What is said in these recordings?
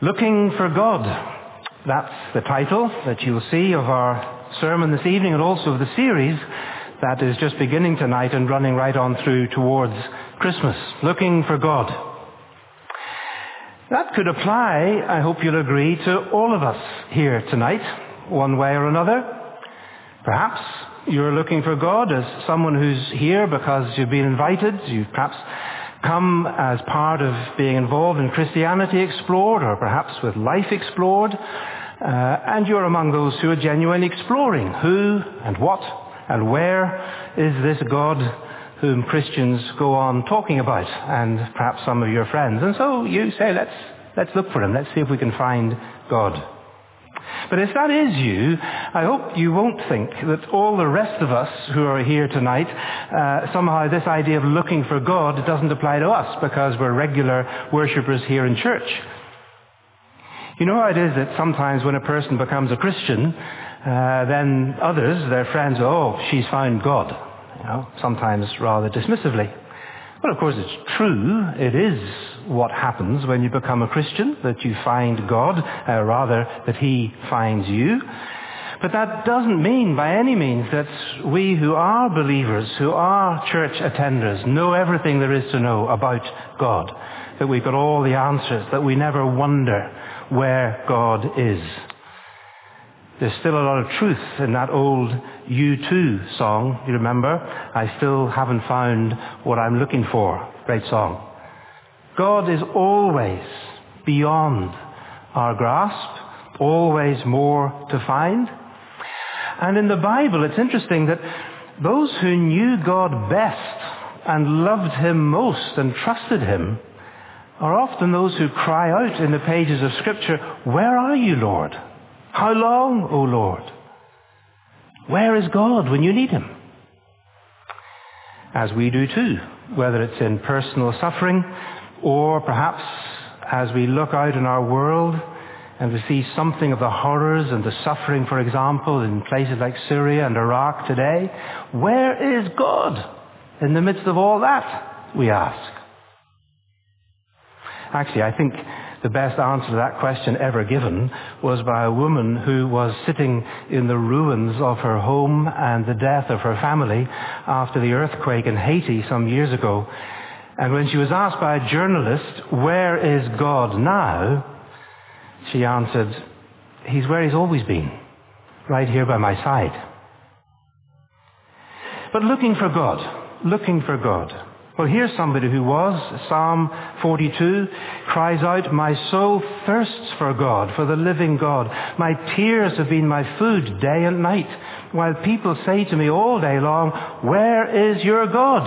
Looking for God. That's the title that you'll see of our sermon this evening and also of the series that is just beginning tonight and running right on through towards Christmas. Looking for God. That could apply, I hope you'll agree, to all of us here tonight, one way or another. Perhaps you're looking for God as someone who's here because you've been invited. You've perhaps come as part of being involved in Christianity Explored, or perhaps with Life Explored, and you're among those who are genuinely exploring who and what and where is this God whom Christians go on talking about, and perhaps some of your friends. And so you say, let's look for him, let's see if we can find God. But if that is you, I hope you won't think that all the rest of us who are here tonight, somehow this idea of looking for God doesn't apply to us because we're regular worshippers here in church. You know how it is that sometimes when a person becomes a Christian, then others, their friends, she's found God. Sometimes rather dismissively. Well, of course, it's true. It is what happens when you become a Christian, that you find God, rather that he finds you. But that doesn't mean by any means that we who are believers, who are church attenders, know everything there is to know about God, that we've got all the answers, that we never wonder where God is. There's still a lot of truth in that old U2 song. You remember? I still haven't found what I'm looking for. Great song. God is always beyond our grasp, always more to find. And in the Bible, it's interesting that those who knew God best and loved him most and trusted him are often those who cry out in the pages of Scripture, "Where are you, Lord? How long, O Lord? Where is God when you need him?" As we do too, whether it's in personal suffering or perhaps as we look out in our world and we see something of the horrors and the suffering, for example, in places like Syria and Iraq today. Where is God in the midst of all that, we ask? Actually, I think the best answer to that question ever given was by a woman who was sitting in the ruins of her home and the death of her family after the earthquake in Haiti some years ago. And when she was asked by a journalist, "Where is God now?" she answered, "He's where he's always been, right here by my side." But looking for God. Well, here's somebody who was. Psalm 42 cries out, "My soul thirsts for God, for the living God. My tears have been my food day and night, while people say to me all day long, 'Where is your God?'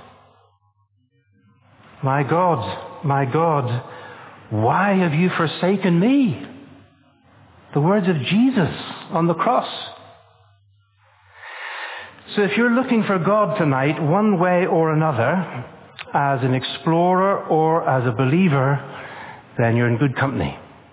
My God, why have you forsaken me?" The words of Jesus on the cross. So if you're looking for God tonight, one way or another, as an explorer or as a believer, then you're in good company.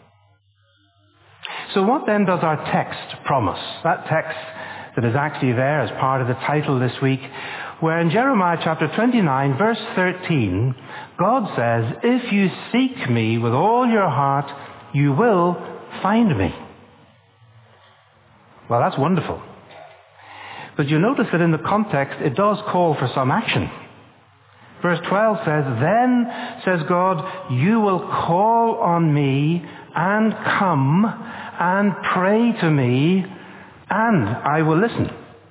So what then does our text promise? That text that is actually there as part of the title this week, where in Jeremiah chapter 29, verse 13, God says, "If you seek me with all your heart, you will find me." Well, that's wonderful. But you notice that in the context, it does call for some action. Verse 12 says, "Then, says God, you will call on me and come and pray to me, and I will listen."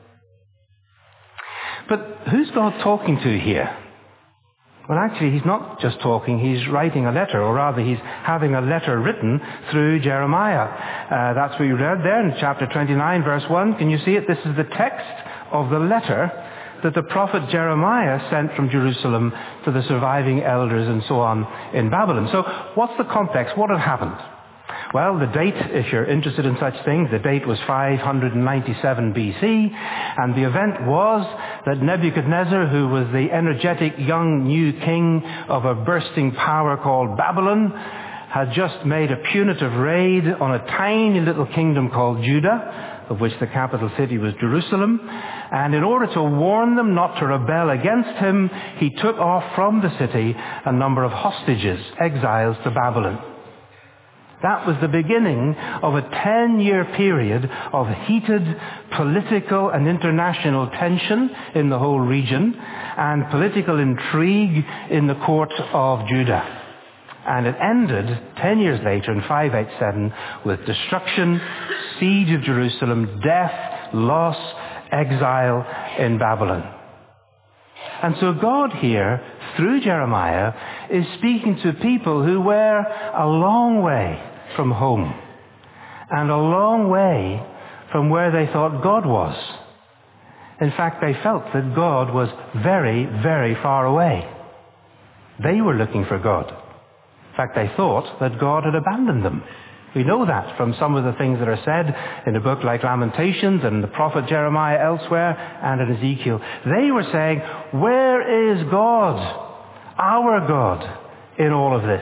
But who's God talking to here? Well, actually, he's not just talking, he's writing a letter, or rather he's having a letter written through Jeremiah. That's what you read there in chapter 29, verse 1. Can you see it? This is the text of the letter that the prophet Jeremiah sent from Jerusalem to the surviving elders and so on in Babylon. So what's the context? What had happened? Well, the date, if you're interested in such things, the date was 597 BC, and the event was that Nebuchadnezzar, who was the energetic young new king of a bursting power called Babylon, had just made a punitive raid on a tiny little kingdom called Judah, of which the capital city was Jerusalem, and in order to warn them not to rebel against him, he took off from the city a number of hostages, exiles to Babylon. That was the beginning of a 10-year period of heated political and international tension in the whole region and political intrigue in the court of Judah. And it ended 10 years later in 587 with destruction, siege of Jerusalem, death, loss, exile in Babylon. And so God here, through Jeremiah, is speaking to people who were a long way from home and a long way from where they thought God was. In fact, they felt that God was very, very far away. They were looking for God. In fact, they thought that God had abandoned them. We know that from some of the things that are said in a book like Lamentations and the prophet Jeremiah elsewhere and in Ezekiel. They were saying, where is God, our God, in all of this?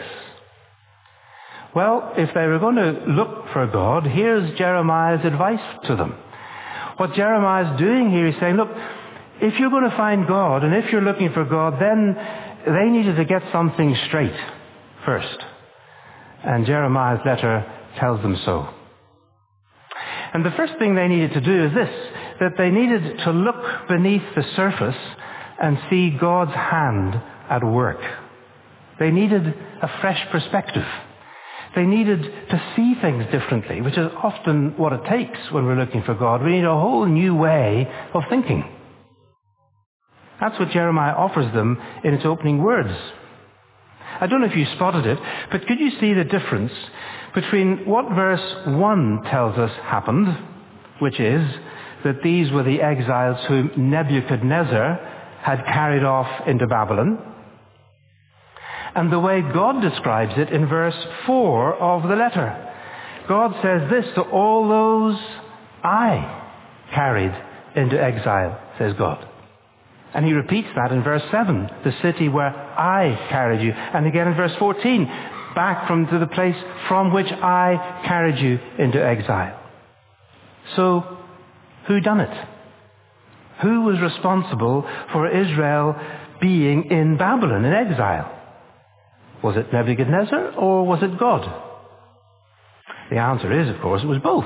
Well, if they were going to look for God, here's Jeremiah's advice to them. What Jeremiah's doing here is saying, look, if you're going to find God and if you're looking for God, then they needed to get something straight first. And Jeremiah's letter tells them so. And the first thing they needed to do is this, that they needed to look beneath the surface and see God's hand at work. They needed a fresh perspective. They needed to see things differently, which is often what it takes when we're looking for God. We need a whole new way of thinking. That's what Jeremiah offers them in its opening words. I don't know if you spotted it, but could you see the difference between what verse 1 tells us happened, which is that these were the exiles whom Nebuchadnezzar had carried off into Babylon, and the way God describes it in verse 4 of the letter. God says this, to all those I carried into exile, says God. And he repeats that in verse 7, the city where I carried you. And again in verse 14, back to the place from which I carried you into exile. So, who done it? Who was responsible for Israel being in Babylon, in exile? Was it Nebuchadnezzar or was it God? The answer is, of course, it was both.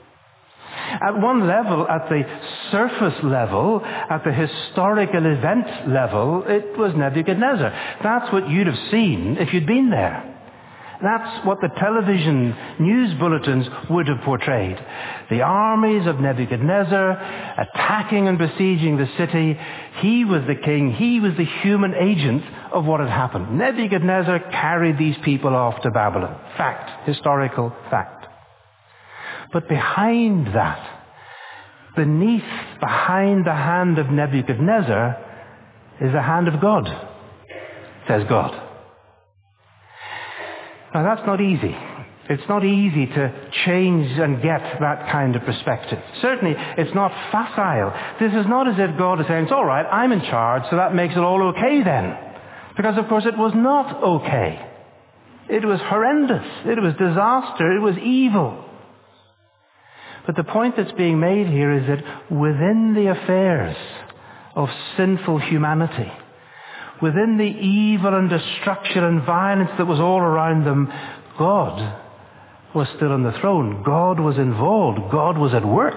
At one level, at the surface level, at the historical event level, it was Nebuchadnezzar. That's what you'd have seen if you'd been there. That's what the television news bulletins would have portrayed. The armies of Nebuchadnezzar attacking and besieging the city. He was the king. He was the human agent of what had happened. Nebuchadnezzar carried these people off to Babylon. Fact. Historical fact. But behind that, behind the hand of Nebuchadnezzar, is the hand of God, says God. Now that's not easy. It's not easy to change and get that kind of perspective. Certainly, it's not facile. This is not as if God is saying, it's all right, I'm in charge, so that makes it all okay then. Because, of course, it was not okay. It was horrendous. It was disaster. It was evil. But the point that's being made here is that within the affairs of sinful humanity, within the evil and destruction and violence that was all around them, God was still on the throne. God was involved. God was at work.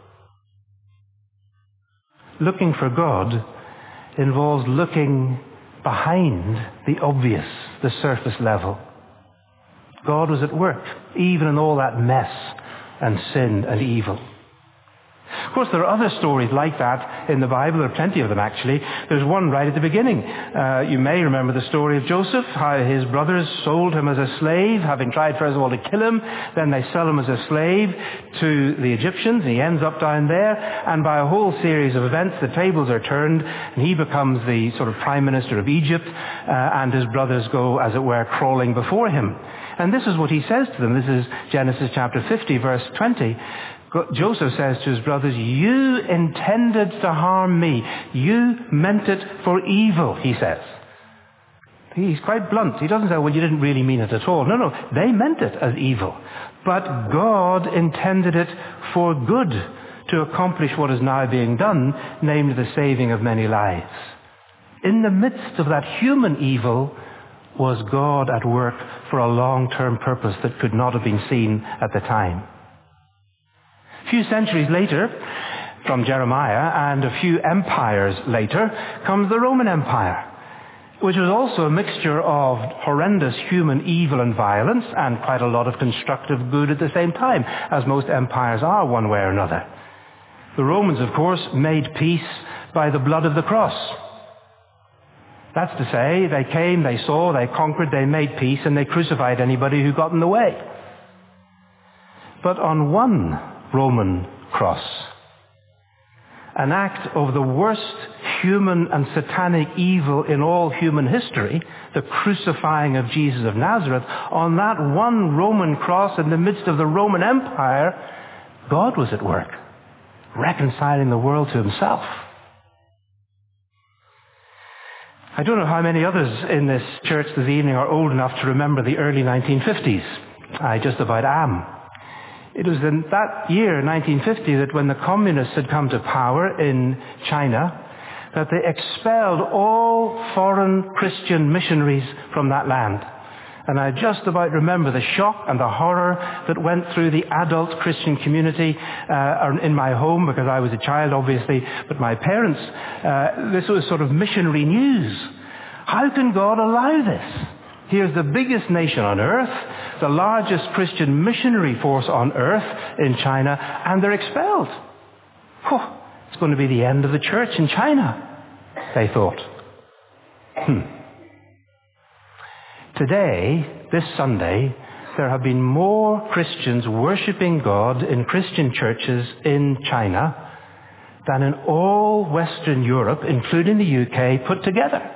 Looking for God involves looking behind the obvious, the surface level. God was at work, even in all that mess and sin and evil. Of course, there are other stories like that in the Bible. There are plenty of them, actually. There's one right at the beginning. You may remember the story of Joseph, how his brothers sold him as a slave, having tried first of all to kill him. Then they sell him as a slave to the Egyptians, and he ends up down there. And by a whole series of events, the tables are turned, and he becomes the sort of prime minister of Egypt, and his brothers go, as it were, crawling before him. And this is what he says to them. This is Genesis chapter 50, verse 20. Joseph says to his brothers, you intended to harm me. You meant it for evil, he says. He's quite blunt. He doesn't say, well, you didn't really mean it at all. No, they meant it as evil. But God intended it for good to accomplish what is now being done, namely the saving of many lives. In the midst of that human evil was God at work for a long-term purpose that could not have been seen at the time. A few centuries later, from Jeremiah, and a few empires later, comes the Roman Empire, which was also a mixture of horrendous human evil and violence and quite a lot of constructive good at the same time, as most empires are one way or another. The Romans, of course, made peace by the blood of the cross. That's to say, they came, they saw, they conquered, they made peace, and they crucified anybody who got in the way. But on one Roman cross, an act of the worst human and satanic evil in all human history, the crucifying of Jesus of Nazareth, on that one Roman cross in the midst of the Roman Empire, God was at work, reconciling the world to himself. I don't know how many others in this church this evening are old enough to remember the early 1950s. I just about am. It was in that year, 1950, that when the communists had come to power in China, that they expelled all foreign Christian missionaries from that land. And I just about remember the shock and the horror that went through the adult Christian community in my home, because I was a child, obviously, but my parents. This was sort of missionary news. How can God allow this? Here's the biggest nation on earth, the largest Christian missionary force on earth in China, and they're expelled. It's going to be the end of the church in China, they thought. Today, this Sunday, there have been more Christians worshipping God in Christian churches in China than in all Western Europe, including the UK, put together.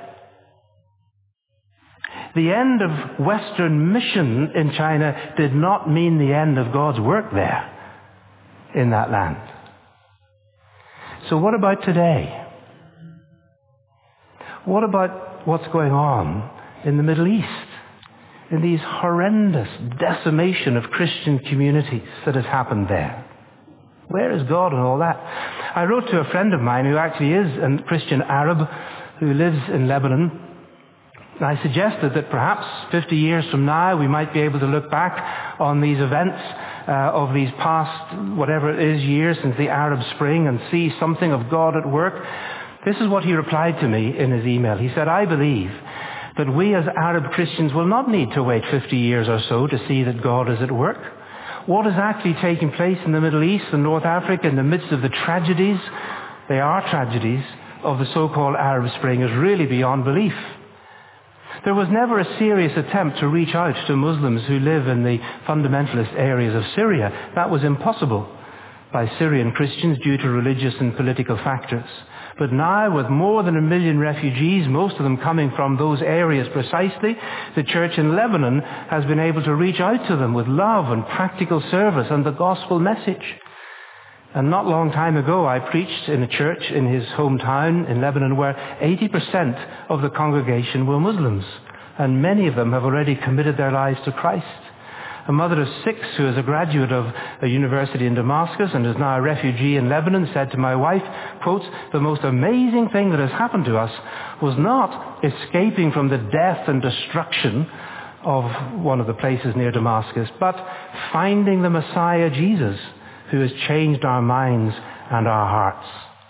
The end of Western mission in China did not mean the end of God's work there, in that land. So what about today? What about what's going on in the Middle East? In these horrendous decimation of Christian communities that has happened there. Where is God in all that? I wrote to a friend of mine who actually is a Christian Arab who lives in Lebanon. I suggested that perhaps 50 years from now we might be able to look back on these events of these past, whatever it is, years since the Arab Spring and see something of God at work. This is what he replied to me in his email. He said, I believe that we as Arab Christians will not need to wait 50 years or so to see that God is at work. What is actually taking place in the Middle East and North Africa in the midst of the tragedies, they are tragedies, of the so-called Arab Spring is really beyond belief. There was never a serious attempt to reach out to Muslims who live in the fundamentalist areas of Syria. That was impossible by Syrian Christians due to religious and political factors. But now, with more than 1 million refugees, most of them coming from those areas precisely, the church in Lebanon has been able to reach out to them with love and practical service and the gospel message. And not long time ago, I preached in a church in his hometown in Lebanon where 80% of the congregation were Muslims, and many of them have already committed their lives to Christ. A mother of 6 who is a graduate of a university in Damascus and is now a refugee in Lebanon said to my wife, quotes, the most amazing thing that has happened to us was not escaping from the death and destruction of one of the places near Damascus, but finding the Messiah Jesus, who has changed our minds and our hearts.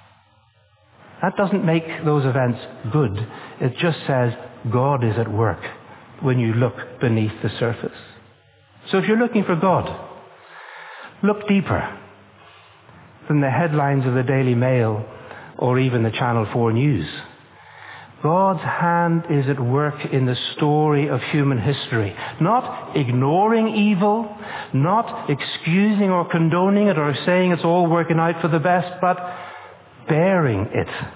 That doesn't make those events good. It just says God is at work when you look beneath the surface. So if you're looking for God, look deeper than the headlines of the Daily Mail or even the Channel 4 News. God's hand is at work in the story of human history, not ignoring evil, not excusing or condoning it or saying it's all working out for the best, but bearing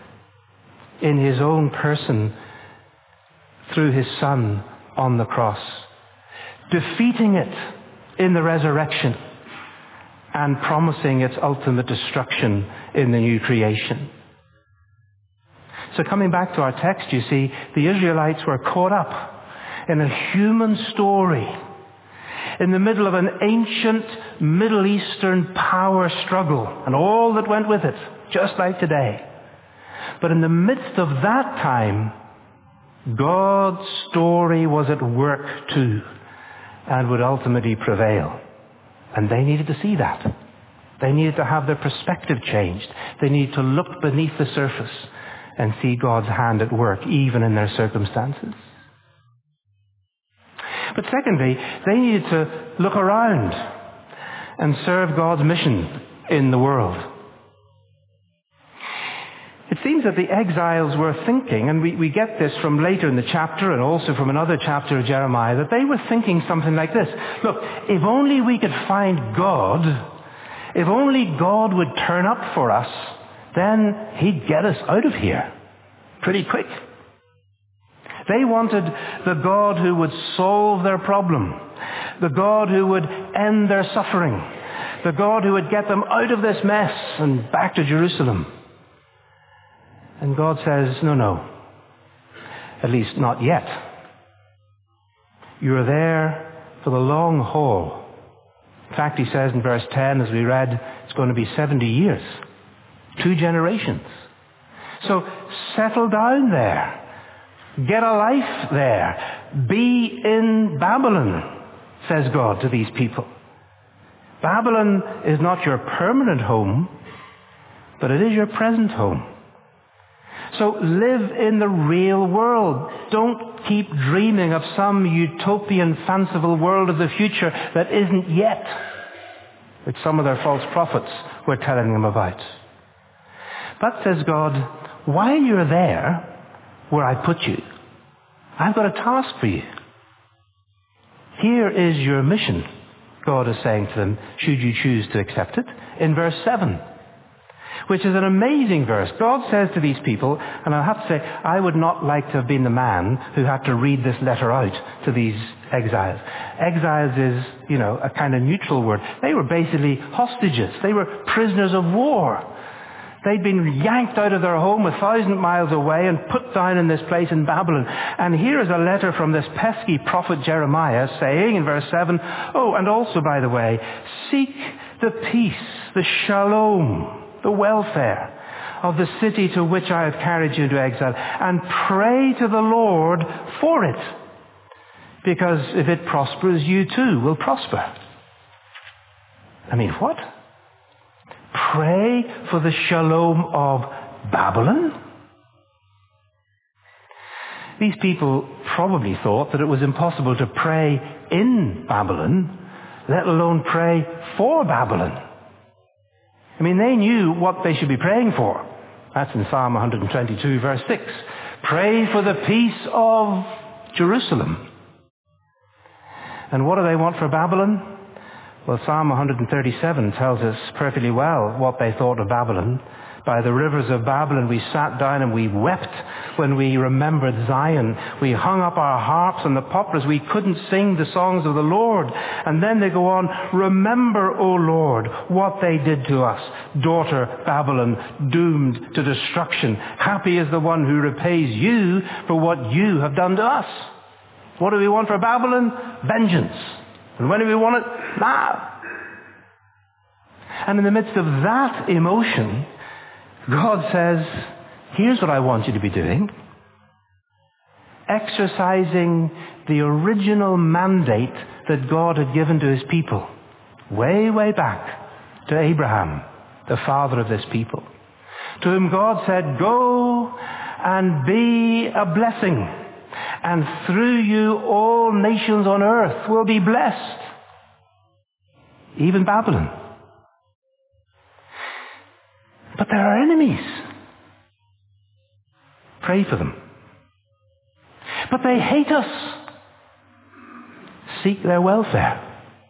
it in his own person through his Son on the cross, defeating it in the resurrection and promising its ultimate destruction in the new creation. So coming back to our text, you see, the Israelites were caught up in a human story in the middle of an ancient Middle Eastern power struggle and all that went with it, just like today. But in the midst of that time, God's story was at work too and would ultimately prevail. And they needed to see that. They needed to have their perspective changed. They needed to look beneath the surface and see God's hand at work even in their circumstances. But secondly, they needed to look around and serve God's mission in the world. It seems that the exiles were thinking, and we get this from later in the chapter and also from another chapter of Jeremiah, that they were thinking something like this. Look, if only we could find God, if only God would turn up for us, then he'd get us out of here pretty quick. They wanted the God who would solve their problem, the God who would end their suffering, the God who would get them out of this mess and back to Jerusalem. And God says, no, at least not yet. You're there for the long haul. In fact, he says in verse 10, as we read, it's going to be 70 years, 2 generations. So settle down there. Get a life there. Be in Babylon, says God to these people. Babylon is not your permanent home, but it is your present home. So live in the real world. Don't keep dreaming of some utopian, fanciful world of the future that isn't yet, which some of their false prophets were telling them about. But, says God, while you're there, where I put you, I've got a task for you. Here is your mission, God is saying to them, should you choose to accept it, in verse 7. Which is an amazing verse. God says to these people, and I have to say, I would not like to have been the man who had to read this letter out to these exiles. Exiles is, a kind of neutral word. They were basically hostages. They were prisoners of war. They'd been yanked out of their home 1,000 miles away and put down in this place in Babylon. And here is a letter from this pesky prophet Jeremiah saying in verse 7, oh, and also, by the way, seek the peace, the shalom, the welfare of the city to which I have carried you into exile, and pray to the Lord for it. Because if it prospers, you too will prosper. I mean, what? Pray for the shalom of Babylon? These people probably thought that it was impossible to pray in Babylon, let alone pray for Babylon. I mean, they knew what they should be praying for. That's in Psalm 122, verse 6. Pray for the peace of Jerusalem. And what do they want for Babylon? Well, Psalm 137 tells us perfectly well what they thought of Babylon. By the rivers of Babylon we sat down and we wept when we remembered Zion. We hung up our harps and the poplars. We couldn't sing the songs of the Lord. And then they go on, remember, O Lord, what they did to us. Daughter Babylon, doomed to destruction. Happy is the one who repays you for what you have done to us. What do we want for Babylon? Vengeance. And when do we want it? Now. And in the midst of that emotion, God says, here's what I want you to be doing. Exercising the original mandate that God had given to his people. Way, way back to Abraham, the father of this people. To whom God said, go and be a blessing. And through you all nations on earth will be blessed. Even Babylon. But there are enemies. Pray for them. But they hate us. Seek their welfare.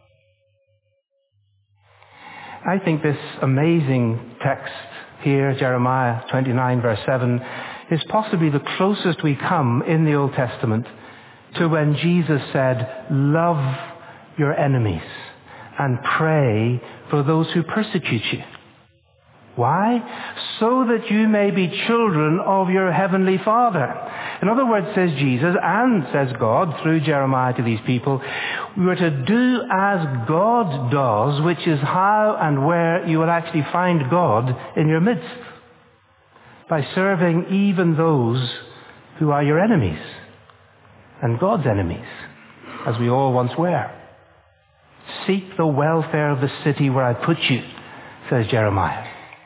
I think this amazing text here, Jeremiah 29 verse 7, is possibly the closest we come in the Old Testament to when Jesus said, love your enemies and pray for those who persecute you. Why? So that you may be children of your heavenly Father. In other words, says Jesus, and says God through Jeremiah to these people, we are to do as God does, which is how and where you will actually find God in your midst. By serving even those who are your enemies. and God's enemies, as we all once were. Seek the welfare of the city where I put you, says Jeremiah.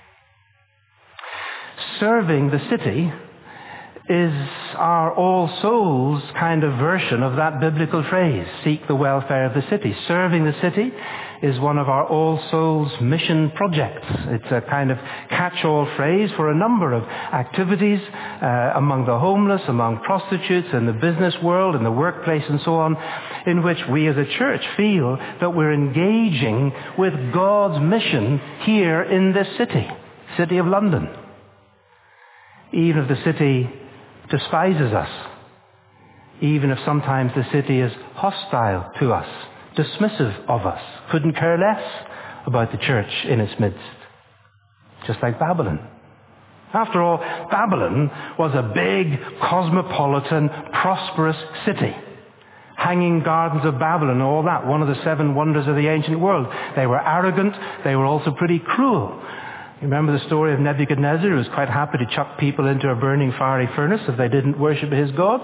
Serving the city is our All Souls kind of version of that biblical phrase, seek the welfare of the city. Serving the city is one of our All Souls mission projects. It's a kind of catch-all phrase for a number of activities among the homeless, among prostitutes, in the business world, in the workplace and so on, in which we as a church feel that we're engaging with God's mission here in this city of London. Even if the city despises us, even if sometimes the city is hostile to us, dismissive of us, couldn't care less about the church in its midst. Just like Babylon. After all, Babylon was a big, cosmopolitan, prosperous city. Hanging Gardens of Babylon, all that, one of the 7 wonders of the ancient world. They were arrogant, they were also pretty cruel. You remember the story of Nebuchadnezzar, who was quite happy to chuck people into a burning fiery furnace if they didn't worship his God?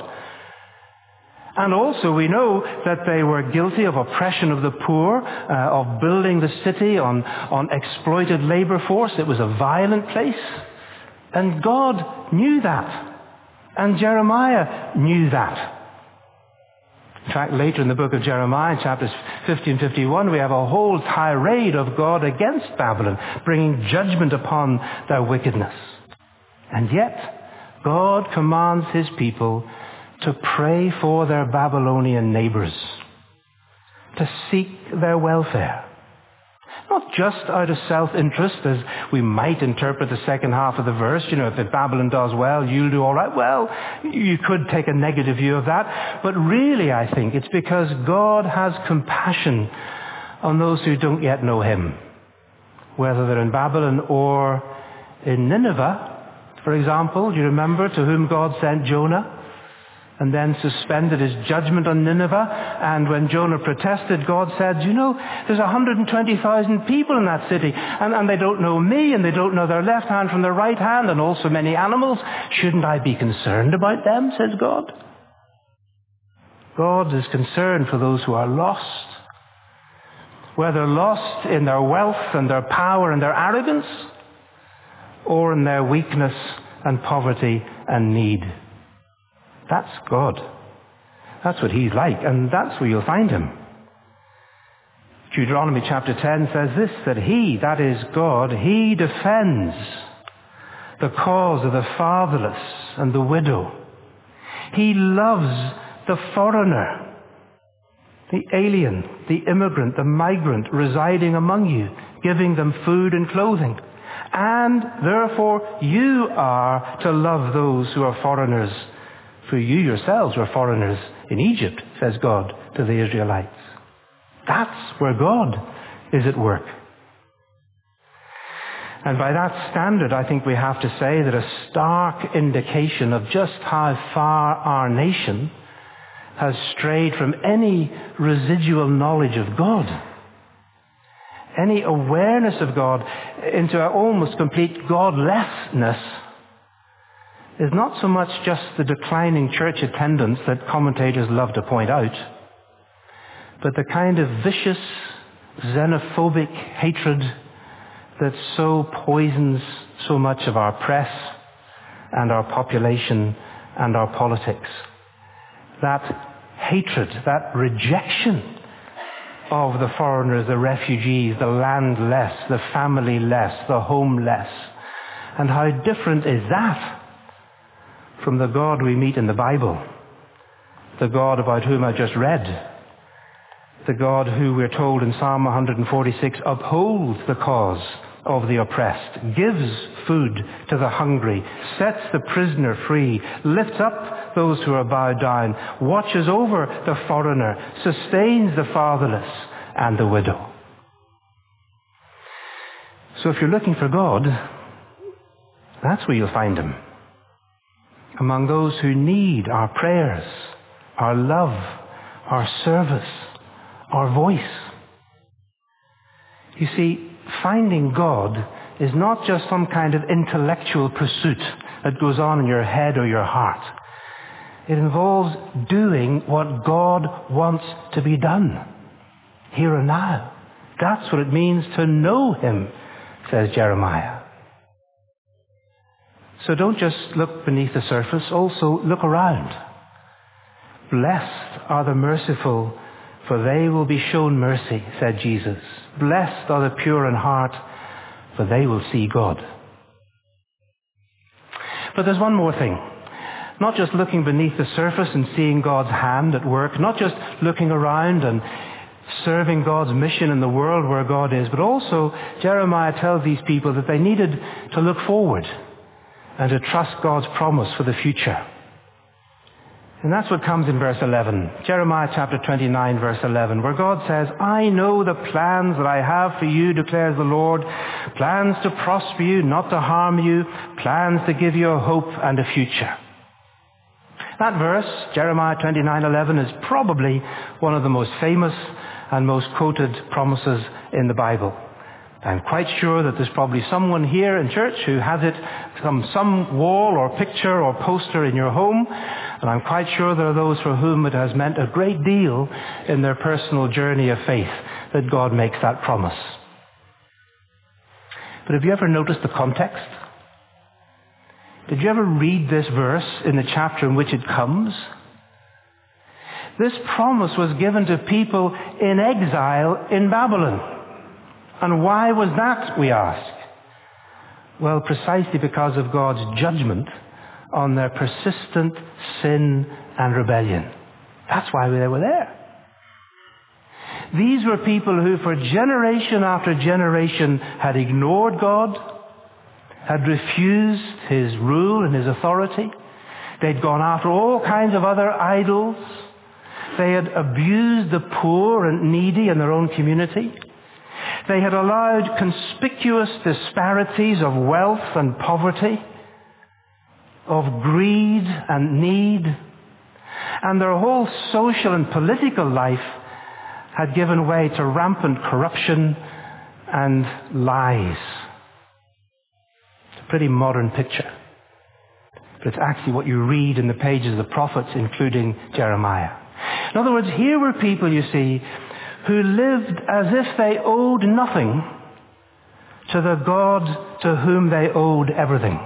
And also we know that they were guilty of oppression of the poor, of building the city on exploited labor force. It was a violent place. And God knew that. And Jeremiah knew that. In fact, later in the book of Jeremiah, chapters 50 and 51, we have a whole tirade of God against Babylon, bringing judgment upon their wickedness. And yet, God commands his people to pray for their Babylonian neighbors, to seek their welfare. Not just out of self-interest, as we might interpret the second half of the verse. If Babylon does well, you'll do all right. Well, you could take a negative view of that. But really, I think it's because God has compassion on those who don't yet know him, whether they're in Babylon or in Nineveh, for example. Do you remember to whom God sent Jonah? And then suspended his judgment on Nineveh. And when Jonah protested, God said, there's 120,000 people in that city, and they don't know me, and they don't know their left hand from their right hand, and also many animals. Shouldn't I be concerned about them, says God? God is concerned for those who are lost, whether lost in their wealth and their power and their arrogance, or in their weakness and poverty and need. That's God. That's what he's like, and that's where you'll find him. Deuteronomy chapter 10 says this, that he, that is God, he defends the cause of the fatherless and the widow. He loves the foreigner, the alien, the immigrant, the migrant residing among you, giving them food and clothing. And therefore you are to love those who are foreigners, for you yourselves were foreigners in Egypt, says God to the Israelites. That's where God is at work. And by that standard, I think we have to say that a stark indication of just how far our nation has strayed from any residual knowledge of God, any awareness of God, into an almost complete godlessness, is not so much just the declining church attendance that commentators love to point out, but the kind of vicious, xenophobic hatred that so poisons so much of our press and our population and our politics. That hatred, that rejection of the foreigners, the refugees, the landless, the familyless, the homeless. And how different is that from the God we meet in the Bible, the God about whom I just read, the God who we're told in Psalm 146 upholds the cause of the oppressed, gives food to the hungry, sets the prisoner free, lifts up those who are bowed down, watches over the foreigner, sustains the fatherless and the widow. So if you're looking for God, that's where you'll find him. Among those who need our prayers, our love, our service, our voice. You see, finding God is not just some kind of intellectual pursuit that goes on in your head or your heart. It involves doing what God wants to be done, here and now. That's what it means to know him, says Jeremiah. So don't just look beneath the surface, also look around. Blessed are the merciful, for they will be shown mercy, said Jesus. Blessed are the pure in heart, for they will see God. But there's one more thing. Not just looking beneath the surface and seeing God's hand at work, not just looking around and serving God's mission in the world where God is, but also Jeremiah tells these people that they needed to look forward and to trust God's promise for the future. And that's what comes in verse 11. Jeremiah chapter 29, verse 11, where God says, I know the plans that I have for you, declares the Lord, plans to prosper you, not to harm you, plans to give you a hope and a future. That verse, Jeremiah 29:11, is probably one of the most famous and most quoted promises in the Bible. I'm quite sure that there's probably someone here in church who has it from some wall or picture or poster in your home, and I'm quite sure there are those for whom it has meant a great deal in their personal journey of faith that God makes that promise. But have you ever noticed the context? Did you ever read this verse in the chapter in which it comes? This promise was given to people in exile in Babylon. And why was that, we ask? Well, precisely because of God's judgment on their persistent sin and rebellion. That's why they were there. These were people who for generation after generation had ignored God, had refused his rule and his authority. They'd gone after all kinds of other idols. They had abused the poor and needy in their own community. They had allowed conspicuous disparities of wealth and poverty, of greed and need, and their whole social and political life had given way to rampant corruption and lies. It's a pretty modern picture, but it's actually what you read in the pages of the prophets, including Jeremiah. In other words, here were people, you see, who lived as if they owed nothing to the God to whom they owed everything.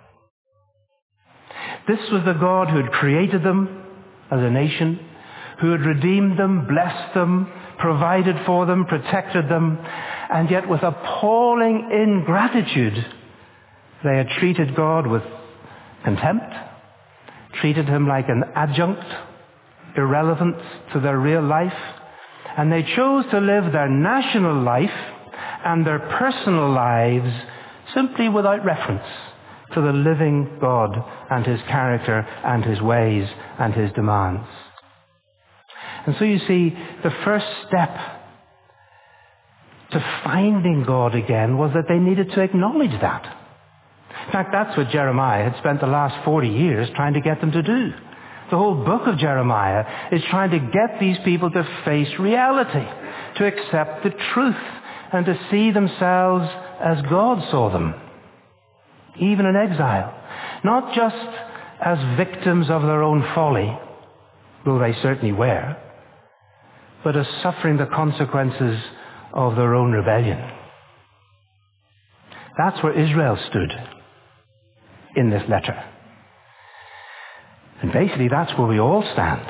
This was the God who had created them as a nation, who had redeemed them, blessed them, provided for them, protected them, and yet with appalling ingratitude, they had treated God with contempt, treated him like an adjunct, irrelevant to their real life, and they chose to live their national life and their personal lives simply without reference to the living God and his character and his ways and his demands. And so you see, the first step to finding God again was that they needed to acknowledge that. In fact, that's what Jeremiah had spent the last 40 years trying to get them to do. The whole book of Jeremiah is trying to get these people to face reality, to accept the truth, and to see themselves as God saw them, even in exile. Not just as victims of their own folly, though they certainly were, but as suffering the consequences of their own rebellion. That's where Israel stood in this letter. And basically that's where we all stand,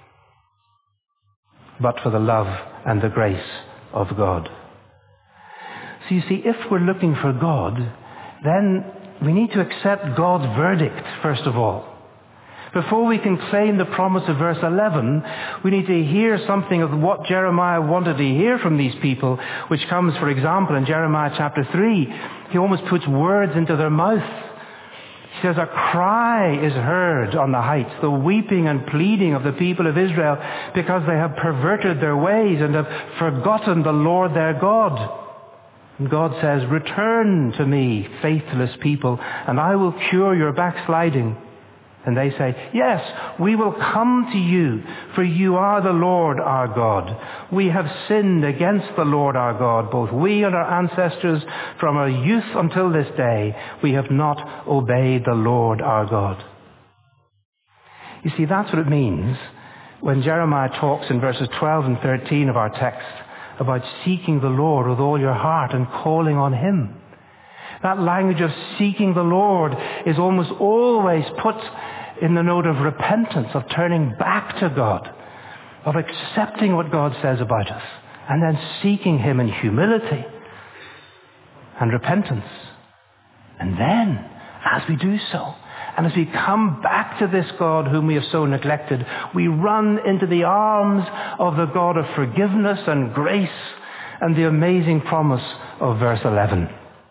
but for the love and the grace of God. So you see, if we're looking for God, then we need to accept God's verdict, first of all. Before we can claim the promise of verse 11, we need to hear something of what Jeremiah wanted to hear from these people, which comes, for example, in Jeremiah chapter 3. He almost puts words into their mouth. He says, a cry is heard on the heights, the weeping and pleading of the people of Israel, because they have perverted their ways and have forgotten the Lord their God. And God says, return to me, faithless people, and I will cure your backsliding. And they say, yes, we will come to you, for you are the Lord our God. We have sinned against the Lord our God, both we and our ancestors, from our youth until this day. We have not obeyed the Lord our God. You see, that's what it means when Jeremiah talks in verses 12 and 13 of our text about seeking the Lord with all your heart and calling on Him. That language of seeking the Lord is almost always put in the note of repentance, of turning back to God, of accepting what God says about us, and then seeking Him in humility and repentance. And then, as we do so, and as we come back to this God whom we have so neglected, we run into the arms of the God of forgiveness and grace and the amazing promise of verse 11.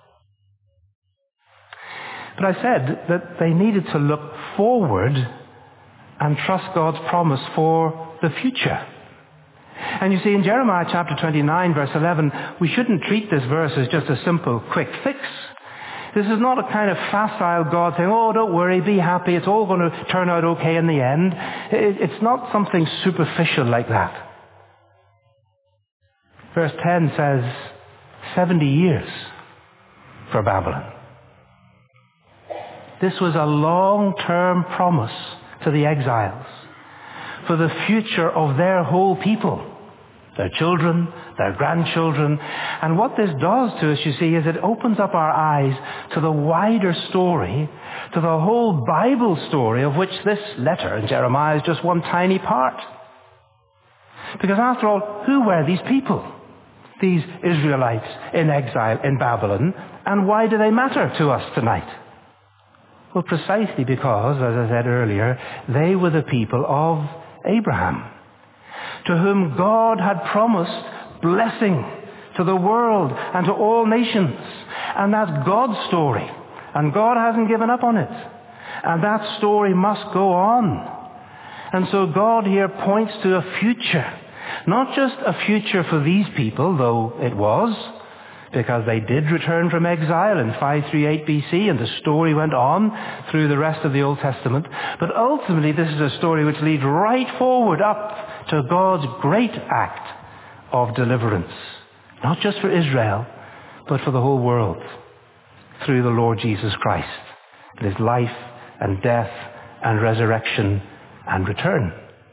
But I said that they needed to look forward and trust God's promise for the future. And you see, in Jeremiah chapter 29, verse 11, we shouldn't treat this verse as just a simple quick fix. This is not a kind of facile God saying, oh, don't worry, be happy, it's all going to turn out okay in the end. It's not something superficial like that. Verse 10 says, 70 years for Babylon. This was a long-term promise to the exiles for the future of their whole people, their children, their grandchildren. And what this does to us, you see, is it opens up our eyes to the wider story, to the whole Bible story of which this letter in Jeremiah is just one tiny part. Because after all, who were these people, these Israelites in exile in Babylon, and why do they matter to us tonight? Well, precisely because, as I said earlier, they were the people of Abraham, to whom God had promised blessing to the world and to all nations. And that's God's story. And God hasn't given up on it. And that story must go on. And so God here points to a future. Not just a future for these people, though it was, because they did return from exile in 538 BC, and the story went on through the rest of the Old Testament. But ultimately, this is a story which leads right forward up to God's great act of deliverance, not just for Israel, but for the whole world, through the Lord Jesus Christ, His life and death and resurrection and return.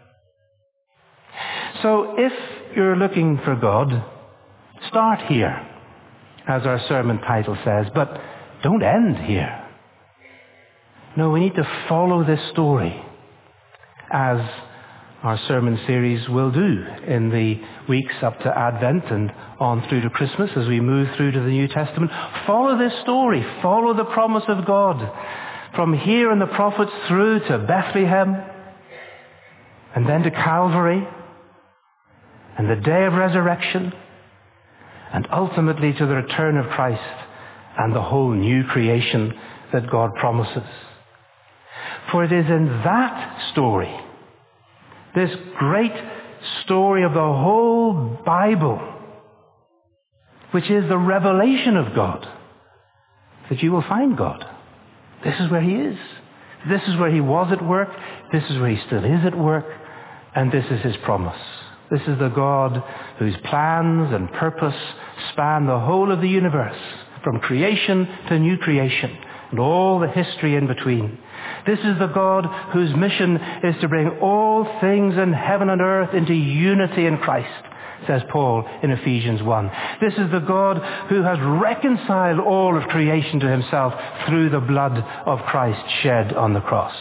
So if you're looking for God, start here, as our sermon title says, but don't end here. No, we need to follow this story, as our sermon series will do in the weeks up to Advent and on through to Christmas as we move through to the New Testament. Follow this story. Follow the promise of God from here in the prophets through to Bethlehem and then to Calvary and the day of resurrection and ultimately to the return of Christ and the whole new creation that God promises. For it is in that story, this great story of the whole Bible, which is the revelation of God, that you will find God. This is where He is. This is where He was at work. This is where He still is at work. And this is His promise. This is the God whose plans and purpose span the whole of the universe, from creation to new creation, and all the history in between. This is the God whose mission is to bring all things in heaven and earth into unity in Christ, says Paul in Ephesians 1. This is the God who has reconciled all of creation to Himself through the blood of Christ shed on the cross.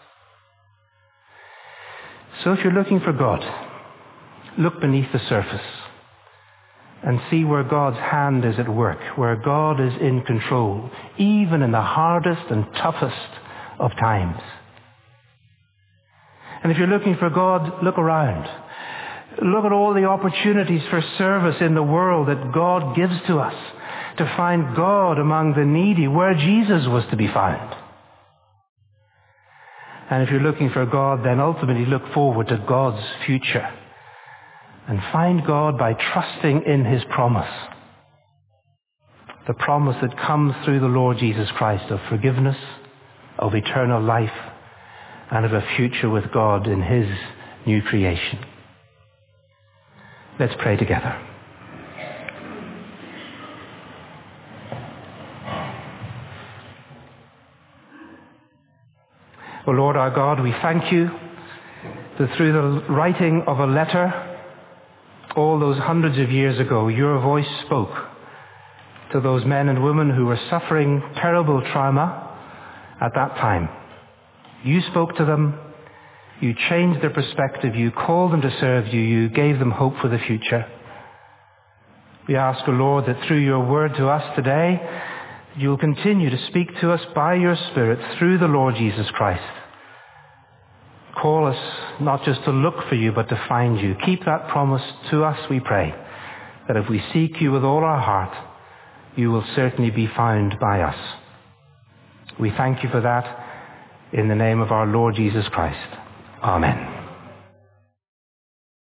So if you're looking for God, look beneath the surface and see where God's hand is at work, where God is in control, even in the hardest and toughest of times. And if you're looking for God, look around. Look at all the opportunities for service in the world that God gives to us to find God among the needy, where Jesus was to be found. And if you're looking for God, then ultimately look forward to God's future and find God by trusting in His promise. The promise that comes through the Lord Jesus Christ of forgiveness, of eternal life, and of a future with God in His new creation. Let's pray together. O Lord our God, we thank You that through the writing of a letter all those hundreds of years ago, your voice spoke to those men and women who were suffering terrible trauma at that time. You spoke to them, you changed their perspective, you called them to serve you, you gave them hope for the future. We ask, O Lord, that through your word to us today, you will continue to speak to us by your Spirit through the Lord Jesus Christ. Call us not just to look for you, but to find you. Keep that promise to us, we pray, that if we seek you with all our heart, you will certainly be found by us. We thank you for that in the name of our Lord Jesus Christ. Amen.